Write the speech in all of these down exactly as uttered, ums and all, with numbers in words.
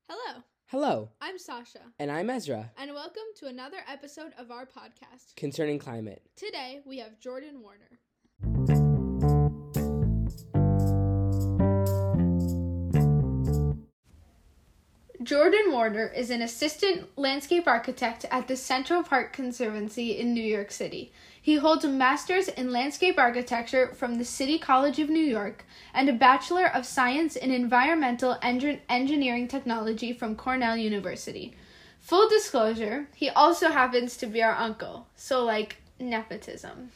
Hello, Hello, I'm Sasha, and I'm Ezra, and welcome to another episode of our podcast. concerning climate. Today, we have Jordan Warner. Jordan Warner is an assistant landscape architect at the Central Park Conservancy in New York City. He holds a master's in landscape architecture from the City College of New York and a bachelor of science in environmental en- engineering technology from Cornell University. Full disclosure, he also happens to be our uncle, so like nepotism.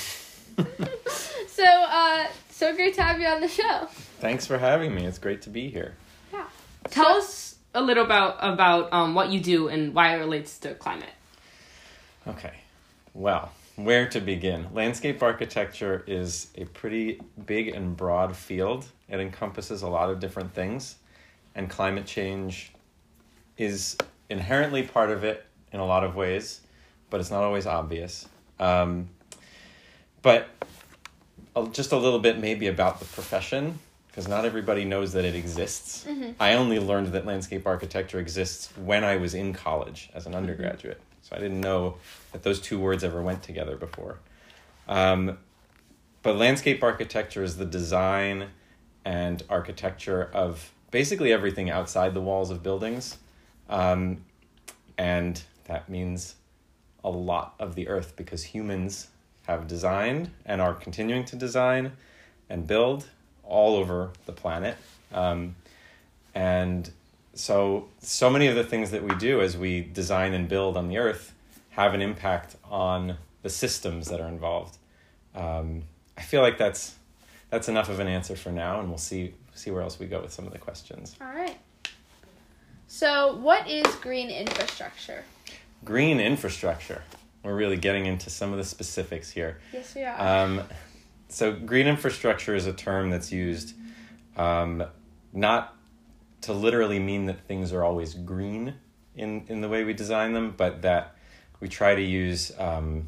so, uh, so great to have you on the show. Thanks for having me. It's great to be here. Yeah. Tell us a little about about um, what you do and why it relates to climate. Okay. Well, where to begin? Landscape architecture is a pretty big and broad field. It encompasses a lot of different things, and climate change is inherently part of it in a lot of ways, but it's not always obvious. Um, but just a little bit maybe about the profession, because not everybody knows that it exists. Mm-hmm. I only learned that landscape architecture exists when I was in college as an undergraduate. Mm-hmm. So I didn't know that those two words ever went together before. Um, but landscape architecture is the design and architecture of basically everything outside the walls of buildings. Um, and that means a lot of the earth, because humans have designed and are continuing to design and build all over the planet. Um, and so, so many of the things that we do as we design and build on the earth have an impact on the systems that are involved. Um, I feel like that's that's enough of an answer for now, and we'll see see where else we go with some of the questions. All right. So, what is green infrastructure? Green infrastructure. We're really getting into some of the specifics here. Yes, we are. Um, So green infrastructure is a term that's used um, not to literally mean that things are always green in, in the way we design them, but that we try to use um,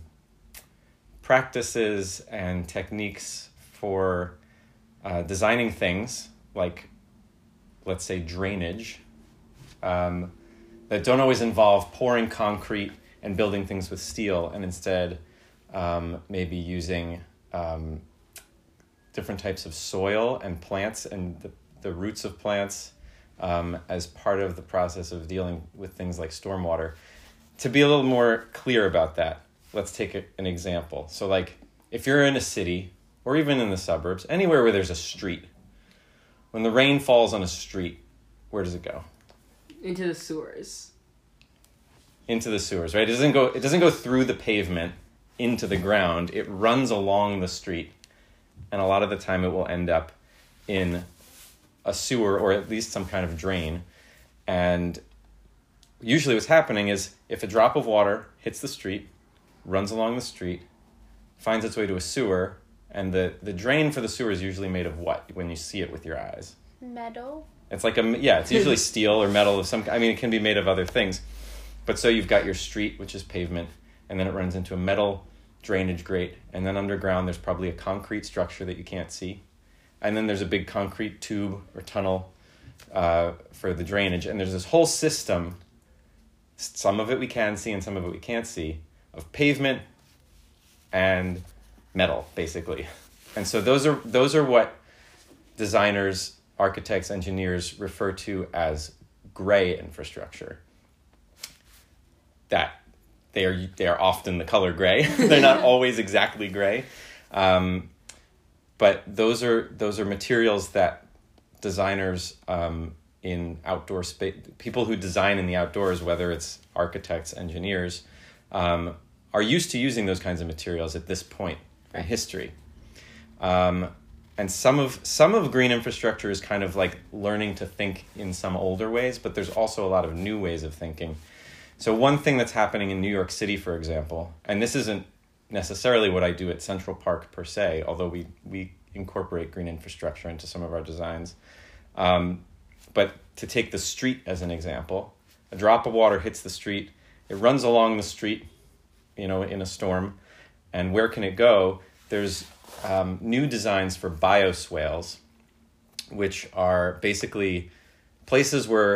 practices and techniques for uh, designing things like, let's say, drainage, um, that don't always involve pouring concrete and building things with steel, and instead um, maybe using um, different types of soil and plants and the, the roots of plants um, as part of the process of dealing with things like stormwater. To be a little more clear about that, let's take a, an example. So like if you're in a city or even in the suburbs, anywhere where there's a street, when the rain falls on a street, where does it go? Into the sewers. Into the sewers, right? It doesn't go, it doesn't go through the pavement into the ground. It runs along the street. And a lot of the time it will end up in a sewer or at least some kind of drain. And usually what's happening is if a drop of water hits the street, runs along the street, finds its way to a sewer, and the, the drain for the sewer is usually made of what when you see it with your eyes? Metal. It's like a, yeah, it's usually steel or metal of some, I mean, it can be made of other things. But so you've got your street, which is pavement, and then it runs into a metal drainage grate, and then underground there's probably a concrete structure that you can't see, and then there's a big concrete tube or tunnel uh, for the drainage, and there's this whole system, some of it we can see and some of it we can't see, of pavement and metal, basically. And so those are those are what designers, architects, engineers refer to as gray infrastructure. That They are they are often the color gray. They're not always exactly gray, um, but those are those are materials that designers um, in outdoor space, people who design in the outdoors, whether it's architects, engineers, um, are used to using those kinds of materials at this point in history. Um, and some of some of green infrastructure is kind of like learning to think in some older ways, but there's also a lot of new ways of thinking. So one thing that's happening in New York City, for example, and this isn't necessarily what I do at Central Park per se, although we, we incorporate green infrastructure into some of our designs. Um, but to take the street as an example, a drop of water hits the street, it runs along the street, you know, in a storm, and where can it go? There's um, new designs for bioswales, which are basically places where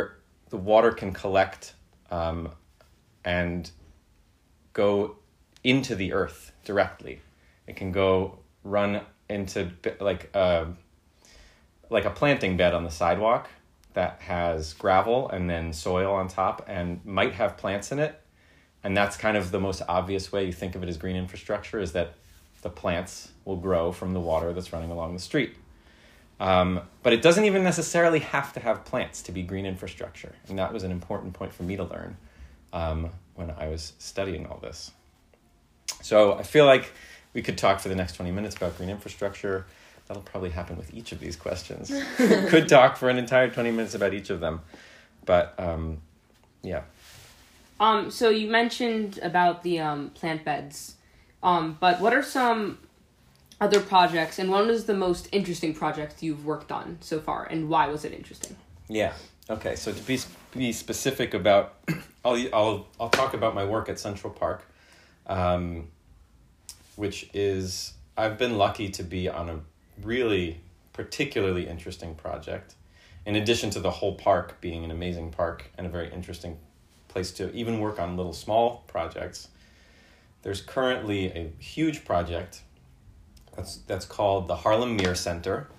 the water can collect um, and go into the earth directly. It can go run into like a, like a planting bed on the sidewalk that has gravel and then soil on top and might have plants in it. And that's kind of the most obvious way you think of it as green infrastructure, is that the plants will grow from the water that's running along the street. Um, but it doesn't even necessarily have to have plants to be green infrastructure. And that was an important point for me to learn um, when I was studying all this. So I feel like we could talk for the next twenty minutes about green infrastructure. That'll probably happen with each of these questions. Could talk for an entire twenty minutes about each of them. But um, yeah. Um, so you mentioned about the um, plant beds, um, but what are some other projects, and what is the most interesting project you've worked on so far, and why was it interesting? Yeah. Okay. So to be be specific about, I'll I'll I'll talk about my work at Central Park, um, which is I've been lucky to be on a really particularly interesting project. In addition to the whole park being an amazing park and a very interesting place to even work on little small projects, there's currently a huge project that's that's called the Harlem Mir Center,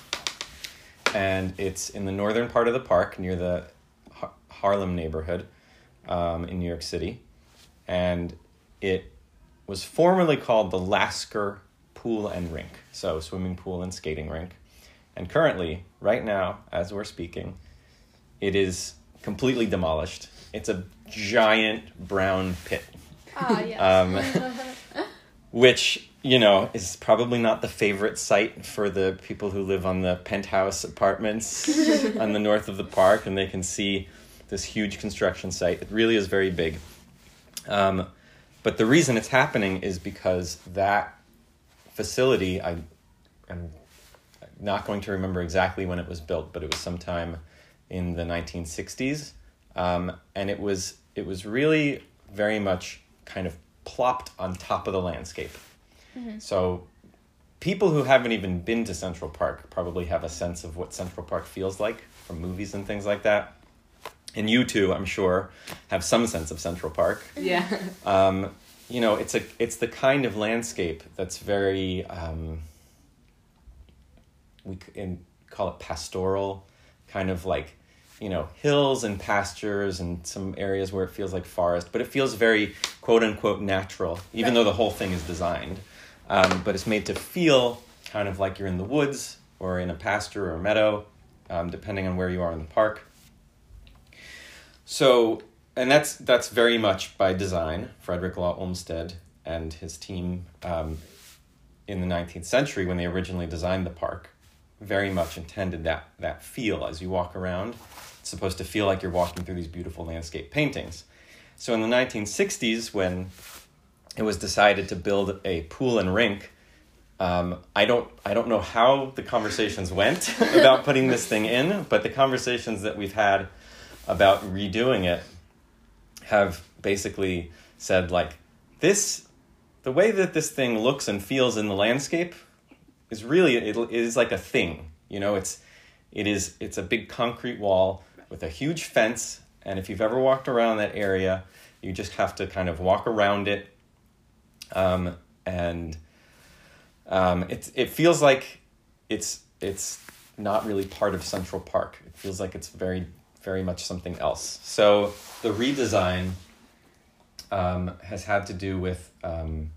and it's in the northern part of the park near the Har- Harlem neighborhood um, in New York City, and it was formerly called the Lasker Pool and Rink, so swimming pool and skating rink, and currently, right now, as we're speaking, it is completely demolished. It's a giant brown pit. Ah, yes. Um, which, you know, is probably not the favorite site for the people who live on the penthouse apartments on the north of the park, and they can see this huge construction site. It really is very big. Um, but the reason it's happening is because that facility, I, I'm not going to remember exactly when it was built, but it was sometime in the nineteen sixties. Um, and it was it was really very much kind of plopped on top of the landscape. Mm-hmm. So people who haven't even been to Central Park probably have a sense of what Central Park feels like from movies and things like that. And you too, I'm sure, have some sense of Central Park. Yeah. Um, you know, it's a it's the kind of landscape that's very um, we can call it pastoral, kind of like, you know, hills and pastures and some areas where it feels like forest, but it feels very quote unquote natural, even right. though the whole thing is designed. Um, but it's made to feel kind of like you're in the woods or in a pasture or a meadow, um, depending on where you are in the park. So, and that's that's very much by design. Frederick Law Olmsted and his team um, in the nineteenth century, when they originally designed the park, very much intended that that feel as you walk around. It's supposed to feel like you're walking through these beautiful landscape paintings. So in the nineteen sixties, when it was decided to build a pool and rink, um, I don't I don't know how the conversations went about putting this thing in, but the conversations that we've had about redoing it have basically said, like, this, the way that this thing looks and feels in the landscape is really, it, it is like a thing, you know, it's, it is, it's a big concrete wall with a huge fence. And if you've ever walked around that area, you just have to kind of walk around it. Um, and um, it, it feels like it's, it's not really part of Central Park. It feels like it's very, very much something else. So the redesign um, has had to do with um,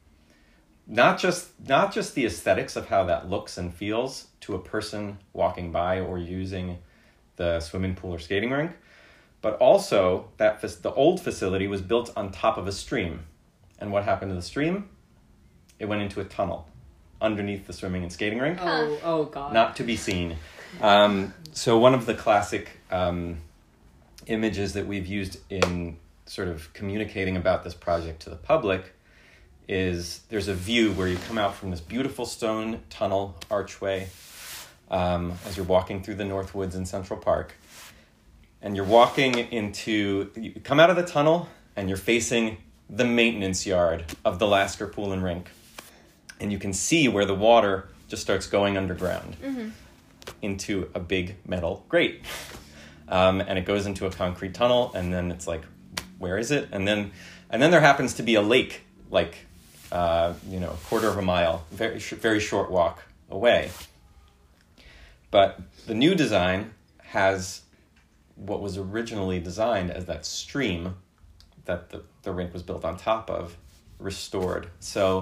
not just not just the aesthetics of how that looks and feels to a person walking by or using the swimming pool or skating rink, but also that the old facility was built on top of a stream. And what happened to the stream? It went into a tunnel underneath the swimming and skating rink. Oh, oh God. Not to be seen. Um, so one of the classic um, images that we've used in sort of communicating about this project to the public is there's a view where you come out from this beautiful stone tunnel archway um, as you're walking through the North Woods in Central Park. And you're walking into, you come out of the tunnel and you're facing the maintenance yard of the Lasker Pool and Rink. And you can see where the water just starts going underground. Mm-hmm. Into a big metal grate. um, and it goes into a concrete tunnel, and then it's like, where is it? And then, and then there happens to be a lake, like, uh, you know, a quarter of a mile, very sh- very short walk away. But the new design has what was originally designed as that stream that the, the rink was built on top of, restored. So,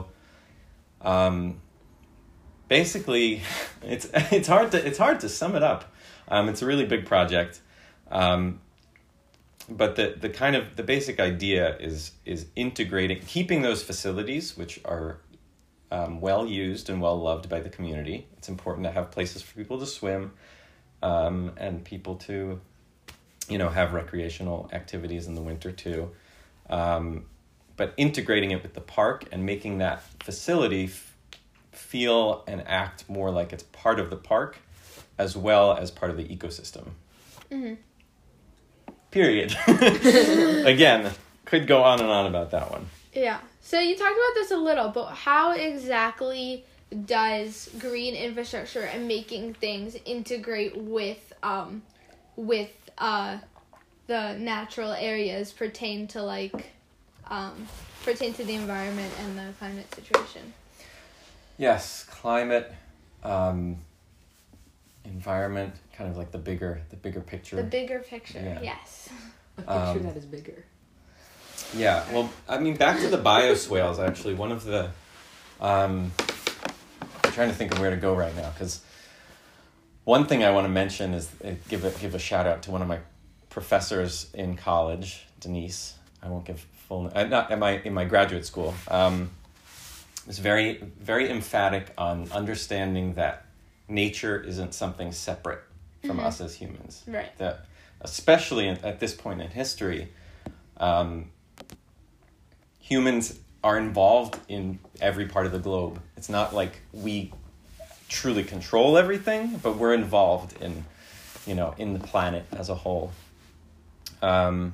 um, basically, it's it's hard to it's hard to sum it up. Um, it's a really big project, um, but the the kind of the basic idea is is integrating, keeping those facilities which are um, well used and well loved by the community. It's important to have places for people to swim, um, and people to, you know, have recreational activities in the winter too. Um, but integrating it with the park and making that facility f- feel and act more like it's part of the park as well as part of the ecosystem. Mm-hmm. Period. Again, could go on and on about that one. Yeah. So you talked about this a little, but how exactly does green infrastructure and making things integrate with um with uh the natural areas pertain to like um pertain to the environment and the climate situation? Yes, climate, um, environment, kind of like the bigger the bigger picture. The bigger picture, Yeah. yes. A picture Um, that is bigger. Yeah, well, I mean, back to the bioswales, actually, one of the, um, I'm trying to think of where to go right now, because one thing I want to mention is uh, give a, give a shout out to one of my professors in college, Denise. I won't give full, uh, not in my, in my graduate school. Um, was very, very emphatic on understanding that nature isn't something separate from Mm-hmm. us as humans. Right. That, especially at, at this point in history, um, humans are involved in every part of the globe. It's not like we truly control everything, but we're involved in, you know, in the planet as a whole. Um,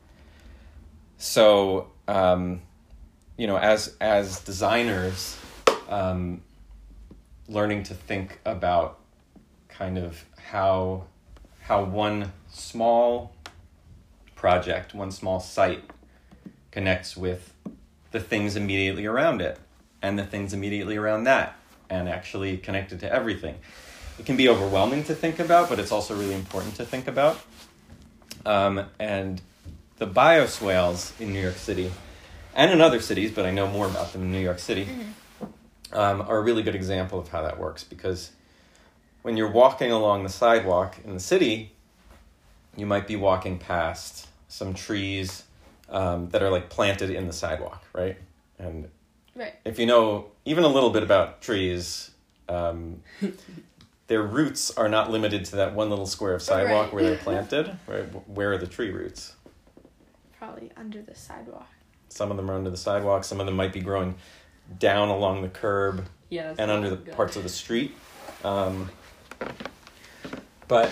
so, um, you know, as as designers, um, learning to think about kind of how how one small project, one small site connects with the things immediately around it and the things immediately around that, and actually connected to everything. It can be overwhelming to think about, but it's also really important to think about. Um, and the bioswales in New York City, and in other cities, but I know more about them in New York City, mm-hmm. um, are a really good example of how that works, because when you're walking along the sidewalk in the city, you might be walking past some trees um, that are like planted in the sidewalk, right? And right. if you know even a little bit about trees, um, their roots are not limited to that one little square of sidewalk right. where they're planted, right? Where are the tree roots? Probably under the sidewalk. Some of them are under the sidewalk. Some of them might be growing down along the curb Yeah, and under the good. parts of the street. Um, but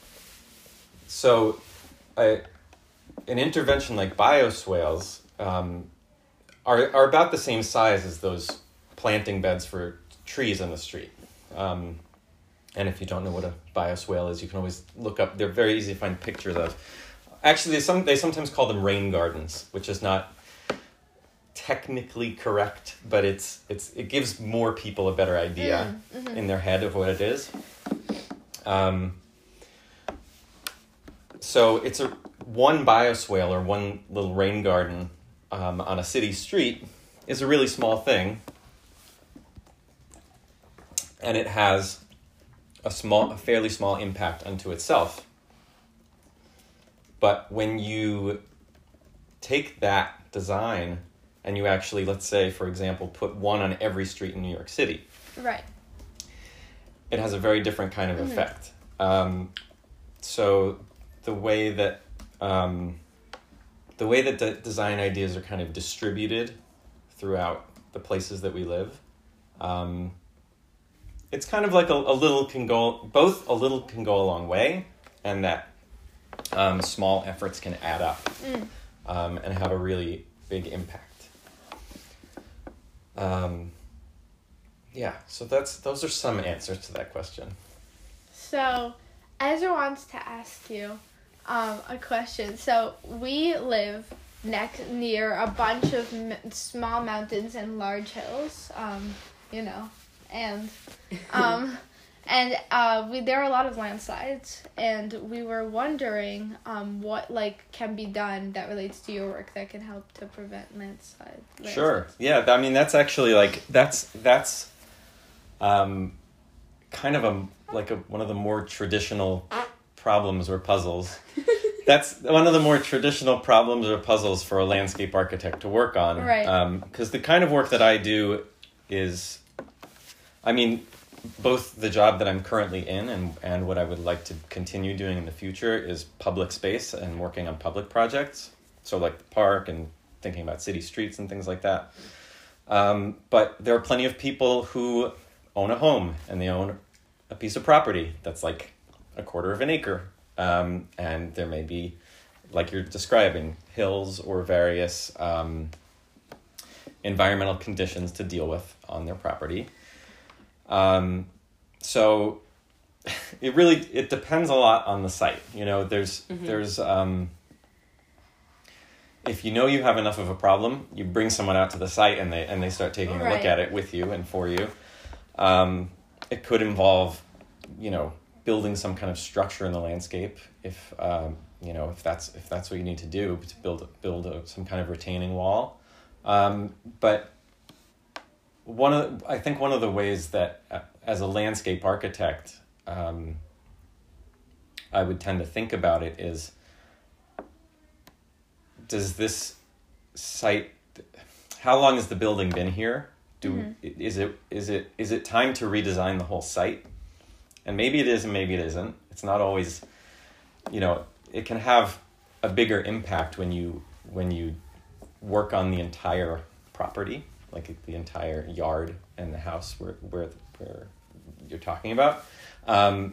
so a, an intervention like bioswales um, are are about the same size as those planting beds for trees in the street. Um, and if you don't know what a bioswale is, you can always look up. They're very easy to find pictures of. Actually, they, some, they sometimes call them rain gardens, which is not technically correct, but it's it's it gives more people a better idea mm, mm-hmm. in their head of what it is. Um, so it's a one bioswale or one little rain garden um, on a city street is a really small thing, and it has a small, a fairly small impact unto itself. But when you take that design and you actually, let's say, for example, put one on every street in New York City, right, it has a very different kind of mm-hmm. effect. Um, so the way that um, the way that de- design ideas are kind of distributed throughout the places that we live, um, it's kind of like a, a little can go both a little can go a long way, and that um, small efforts can add up mm. um, and have a really big impact. Um, yeah, so that's those are some answers to that question. So, Ezra wants to ask you, um, a question. So we live next near a bunch of m- small mountains and large hills. Um, you know, and um, and uh, we there are a lot of landslides, and we were wondering um what like can be done that relates to your work that can help to prevent landslide. Sure. Yeah. I mean, that's actually like that's that's, um, kind of a like a one of the more traditional problems or puzzles. That's one of the more traditional problems or puzzles for a landscape architect to work on. Right. Um, because the kind of work that I do is, I mean, both the job that I'm currently in and, and what I would like to continue doing in the future is public space and working on public projects. So like the park and thinking about city streets and things like that. Um, but there are plenty of people who own a home and they own a piece of property that's like a quarter of an acre. Um, and there may be, like you're describing, hills or various um, environmental conditions to deal with on their property. Um, so it really, it depends a lot on the site. You know, there's, mm-hmm. there's, um, if you know you have enough of a problem, you bring someone out to the site and they, and they start taking right. a look at it with you and for you. Um, it could involve, you know, building some kind of structure in the landscape if um, you know if that's if that's what you need to do to build build a, some kind of retaining wall, um, but one of I think one of the ways that uh, as a landscape architect um, I would tend to think about it is, does this site, how long has the building been here? Do mm-hmm. is it is it is it time to redesign the whole site? And maybe it is and maybe it isn't. It's not always, you know, it can have a bigger impact when you when you work on the entire property, like the entire yard and the house where where, where you're talking about. Um,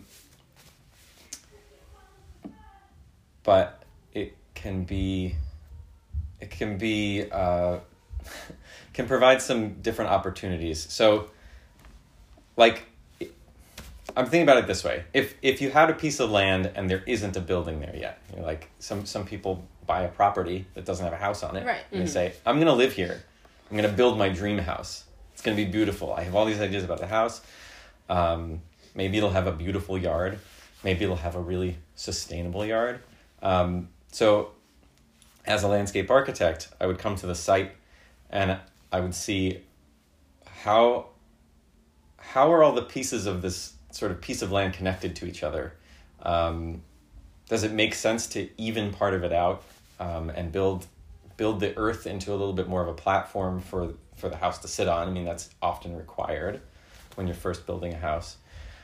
but it can be, it can be, uh, can provide some different opportunities. So, like, I'm thinking about it this way. If if you had a piece of land and there isn't a building there yet, you know, like some, some people buy a property that doesn't have a house on it. Right. And mm-hmm. they say, I'm going to live here. I'm going to build my dream house. It's going to be beautiful. I have all these ideas about the house. Um, maybe it'll have a beautiful yard. Maybe it'll have a really sustainable yard. Um, so as a landscape architect, I would come to the site and I would see how how are all the pieces of this sort of piece of land connected to each other? Um, does it make sense to even part of it out um, and build build the earth into a little bit more of a platform for for the house to sit on? I mean, that's often required when you're first building a house.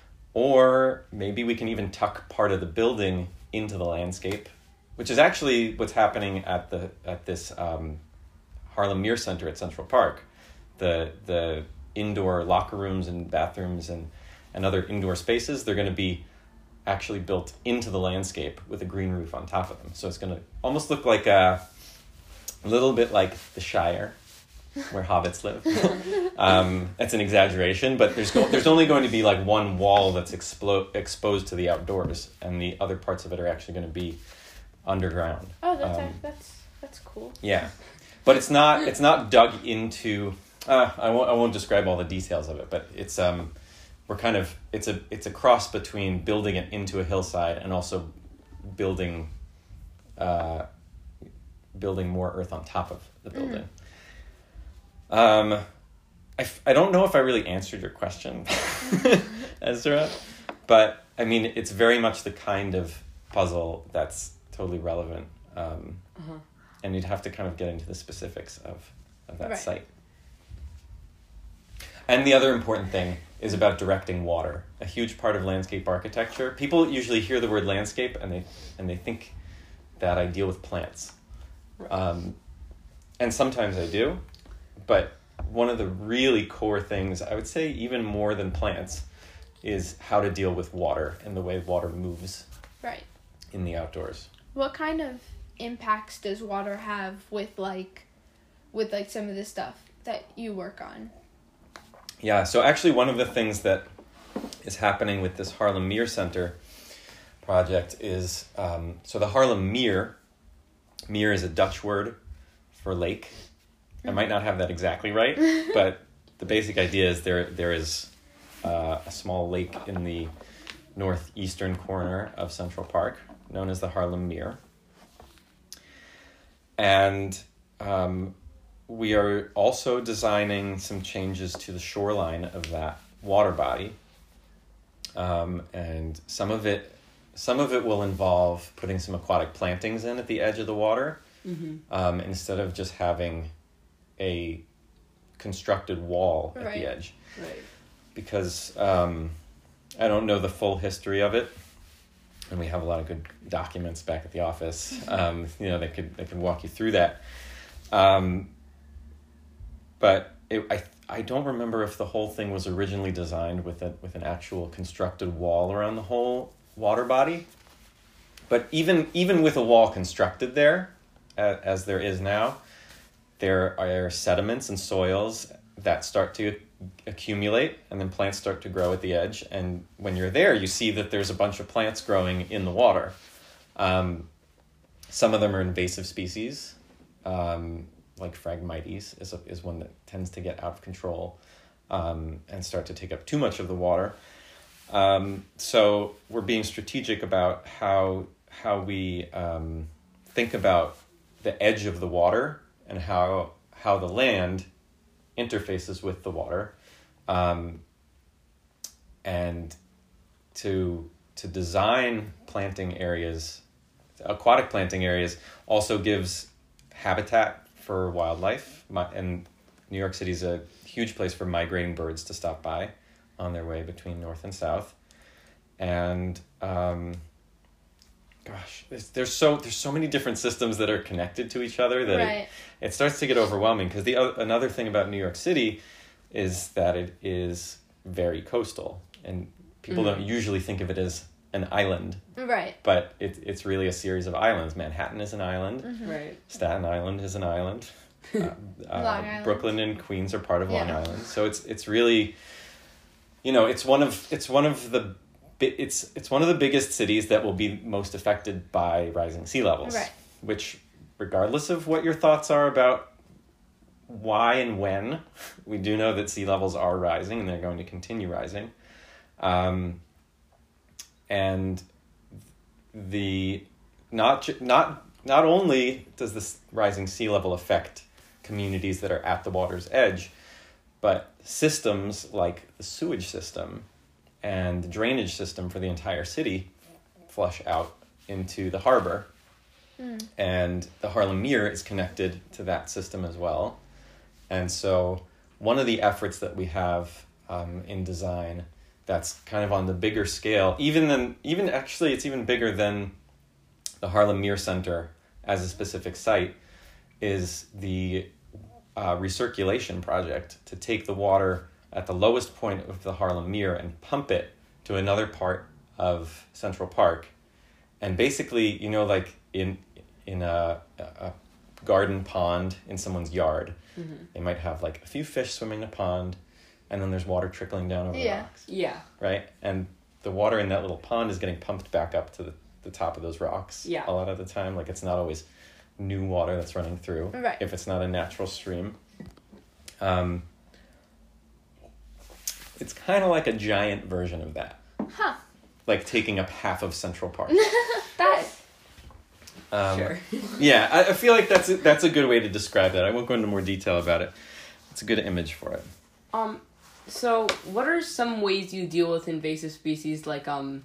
Or maybe we can even tuck part of the building into the landscape, which is actually what's happening at the at this um, Harlem Mir Center at Central Park. The the indoor locker rooms and bathrooms and, and other indoor spaces, they're going to be actually built into the landscape with a green roof on top of them. So it's going to almost look like a, a little bit like the Shire, where hobbits live. um, that's an exaggeration, but there's go- there's only going to be like one wall that's explo- exposed to the outdoors, and the other parts of it are actually going to be underground. Oh, that's um, a, that's that's cool. Yeah, but it's not it's not dug into. Uh, I won't I won't describe all the details of it, but it's um we're kind of it's a it's a cross between building it into a hillside and also building uh building more earth on top of the building. Mm. Um, I, f- I don't know if I really answered your question, Ezra, but I mean, it's very much the kind of puzzle that's totally relevant. Um, uh-huh. And you'd have to kind of get into the specifics of, of that right. site. And the other important thing is about directing water. A huge part of landscape architecture. People usually hear the word landscape and they and they think that I deal with plants. Um, and sometimes I do. But one of the really core things, I would say even more than plants, is how to deal with water and the way water moves right. in the outdoors. What kind of impacts does water have with like with like some of the stuff that you work on? Yeah, so actually one of the things that is happening with this Harlem Mir Center, project is, um, so the Haarlem Meer, meer is a Dutch word for lake. I might not have that exactly right, but the basic idea is there there is uh, a small lake in the northeastern corner of Central Park known as the Haarlem Meer. And um, we are also designing some changes to the shoreline of that water body. Um, and some of it some of it will involve putting some aquatic plantings in at the edge of the water, mm-hmm. um, instead of just having a constructed wall at Right. the edge. Right. Because um, I don't know the full history of it, and we have a lot of good documents back at the office. Um, you know, they could they could walk you through that. Um, but it, I I don't remember if the whole thing was originally designed with a with an actual constructed wall around the whole water body. But even even with a wall constructed there, uh, as there is now, there are sediments and soils that start to accumulate, and then plants start to grow at the edge. And when you're there, you see that there's a bunch of plants growing in the water. Um, some of them are invasive species, um, like Phragmites is, a, is one that tends to get out of control um, and start to take up too much of the water. Um, so we're being strategic about how how we um, think about the edge of the water and how how the land interfaces with the water, um, and to to design planting areas, aquatic planting areas, also gives habitat for wildlife. My, and New York City is a huge place for migrating birds to stop by on their way between north and south. And um, gosh, there's, there's so there's so many different systems that are connected to each other that Right. it, it starts to get overwhelming. Because the uh, another thing about New York City is that it is very coastal, and people Mm-hmm. don't usually think of it as an island, Right. but it, it's really a series of islands. Manhattan is an island. Mm-hmm. Right. Staten Island is an island. Uh, uh, Long Island. Brooklyn and Queens are part of Long Yeah. Island. So it's it's really, you know, it's one of it's one of the bi- it's it's one of the biggest cities that will be most affected by rising sea levels. Right. Which, regardless of what your thoughts are about why and when, we do know that sea levels are rising and they're going to continue rising. Um, and the not ju- not not only does this rising sea level affect communities that are at the water's edge, but systems like the sewage system and the drainage system for the entire city flush out into the harbor. Mm. And the Haarlem Meer is connected to that system as well. And so one of the efforts that we have um, in design that's kind of on the bigger scale, even than even actually it's even bigger than the Haarlem Meer Center as a specific site, is the uh, recirculation project to take the water at the lowest point of the Haarlem Meer and pump it to another part of Central Park. And basically, you know, like in in a, a garden pond in someone's yard, Mm-hmm. they might have like a few fish swimming in a pond, and then there's water trickling down over Yeah. the rocks, Yeah. right? And the water in that little pond is getting pumped back up to the, the top of those rocks Yeah. a lot of the time. Like, it's not always new water that's running through, Right. if it's not a natural stream. Um, it's kind of like a giant version of that. Huh. Like taking up half of Central Park. That. Um, Sure. Yeah, I, I feel like that's a, that's a good way to describe that. I won't go into more detail about it. It's a good image for it. Um, so what are some ways you deal with invasive species like um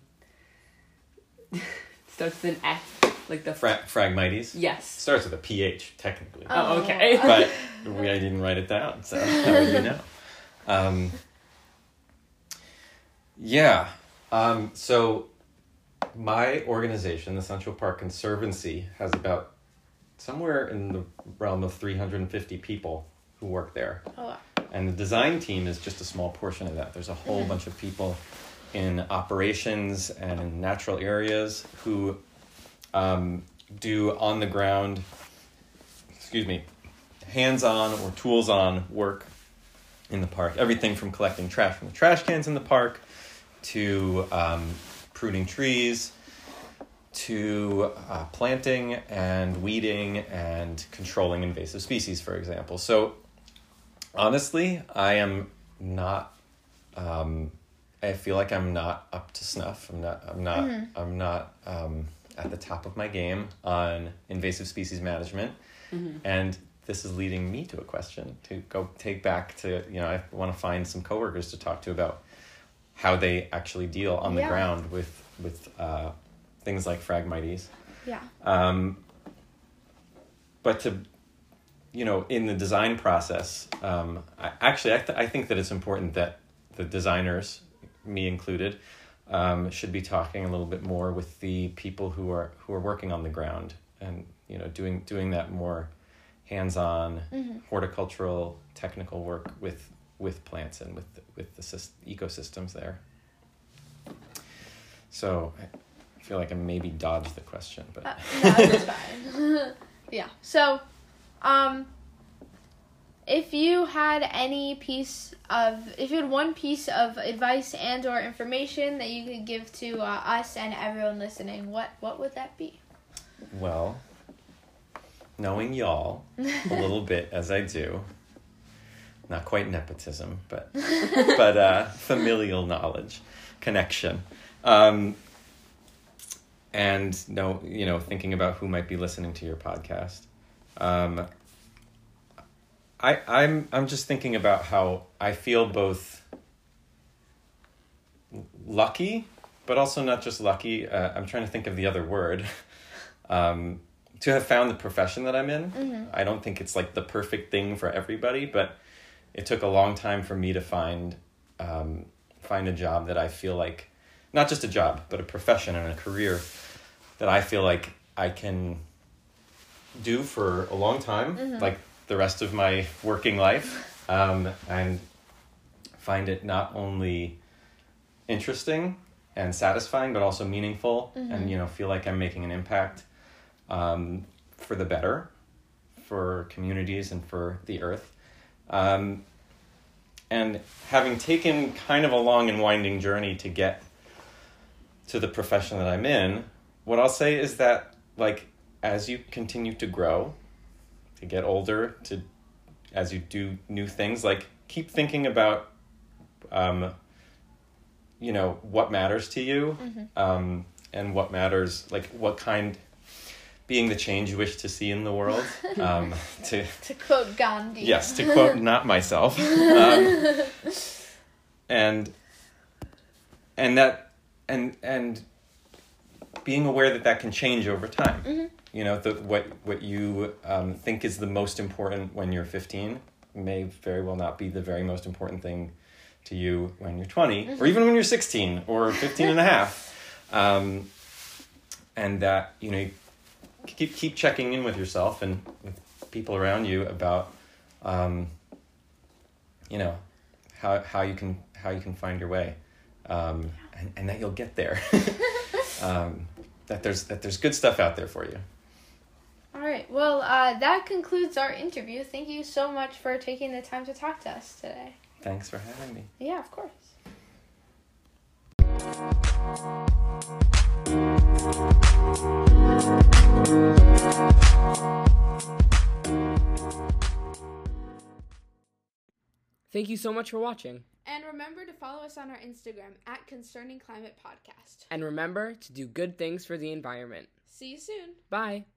starts with an F, like the Fra- Phragmites. Yes. Starts with a P H, technically. Oh, okay. But we, I didn't write it down, so how would you know? Um, yeah. Um, so my organization, the Central Park Conservancy, has about somewhere in the realm of three hundred fifty people who work there. Oh, wow. And the design team is just a small portion of that. There's a whole Mhm. bunch of people in operations and in natural areas who um, do on the ground, excuse me, hands-on or tools-on work in the park. Everything from collecting trash from the trash cans in the park to um, pruning trees to uh, planting and weeding and controlling invasive species, for example. So honestly, I am not, um, I feel like I'm not up to snuff. I'm not, I'm not, mm-hmm. I'm not um, at the top of my game on invasive species management. Mm-hmm. And this is leading me to a question to go take back to, you know, I want to find some coworkers to talk to about how they actually deal on the yeah. ground with, with uh, things like Phragmites. Yeah. Um, but to, you know, in the design process, um, I, actually, I, th- I think that it's important that the designers, me included, um, should be talking a little bit more with the people who are who are working on the ground and, you know, doing doing that more hands-on mm-hmm. horticultural technical work with with plants and with the, with the syst- ecosystems there. So I feel like I maybe dodged the question, but uh, no, it's fine. Yeah. So, um, if you had any piece of, if you had one piece of advice and or information that you could give to uh, us and everyone listening, what what would that be? Well, knowing y'all a little bit as I do, not quite nepotism, but but uh, familial knowledge, connection, um, and no, you know, thinking about who might be listening to your podcast. Um, I I'm I'm just thinking about how I feel both lucky, but also not just lucky. Uh, I'm trying to think of the other word. Um, to have found the profession that I'm in. Mm-hmm. I don't think it's like the perfect thing for everybody, but it took a long time for me to find um, find a job that I feel like, not just a job, but a profession and a career that I feel like I can do for a long time, mm-hmm. like the rest of my working life, um, and find it not only interesting and satisfying, but also meaningful, mm-hmm. and, you know, feel like I'm making an impact um, for the better, for communities and for the earth. Um, and having taken kind of a long and winding journey to get to the profession that I'm in, what I'll say is that, like, as you continue to grow, to get older, to as you do new things, like, keep thinking about, um, you know, what matters to you, mm-hmm. um, and what matters, like, what kind, being the change you wish to see in the world. Um, to to quote Gandhi. Yes, to quote not myself. Um, and and that and and being aware that that can change over time. Mm-hmm. You know, the, what what you um, think is the most important when you're fifteen may very well not be the very most important thing to you when you're twenty, mm-hmm. or even when you're sixteen or fifteen and a half. Um, and that, you know, keep keep checking in with yourself and with people around you about, um, you know, how how you can how you can find your way, um, and, and that you'll get there. um, that there's that there's good stuff out there for you. All right. Well, uh, that concludes our interview. Thank you so much for taking the time to talk to us today. Thanks for having me. Yeah, of course. Thank you so much for watching. And remember to follow us on our Instagram at Concerning Climate Podcast. And remember to do good things for the environment. See you soon. Bye.